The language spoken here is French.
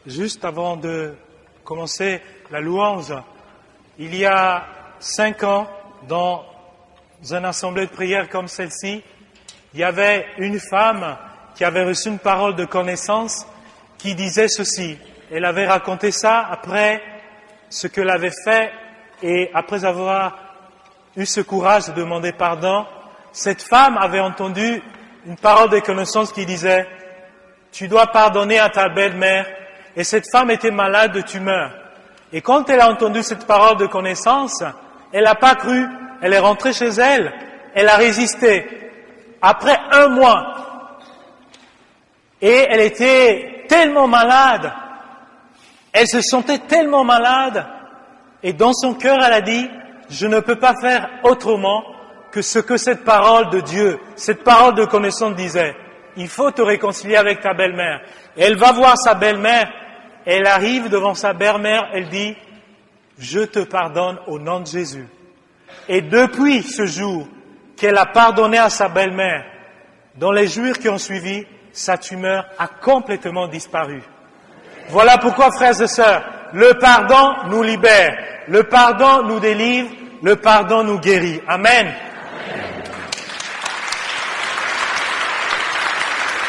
Juste avant de commencer la louange, il y a 5 ans, dans une assemblée de prière comme celle-ci, il y avait une femme qui avait reçu une parole de connaissance qui disait ceci. Elle avait raconté ça après ce qu'elle avait fait et après avoir eu ce courage de demander pardon. Cette femme avait entendu une parole de connaissance qui disait « Tu dois pardonner à ta belle-mère ». Et cette femme était malade de tumeur. Et quand elle a entendu cette parole de connaissance, elle n'a pas cru, elle est rentrée chez elle, elle a résisté. Après 1 mois, et elle était tellement malade, elle se sentait tellement malade, et dans son cœur elle a dit, je ne peux pas faire autrement que ce que cette parole de Dieu, cette parole de connaissance disait. Il faut te réconcilier avec ta belle-mère. Et elle va voir sa belle-mère, elle arrive devant sa belle-mère, elle dit, je te pardonne au nom de Jésus. Et depuis ce jour qu'elle a pardonné à sa belle-mère, dans les jours qui ont suivi, sa tumeur a complètement disparu. Voilà pourquoi, frères et sœurs, le pardon nous libère, le pardon nous délivre, le pardon nous guérit. Amen.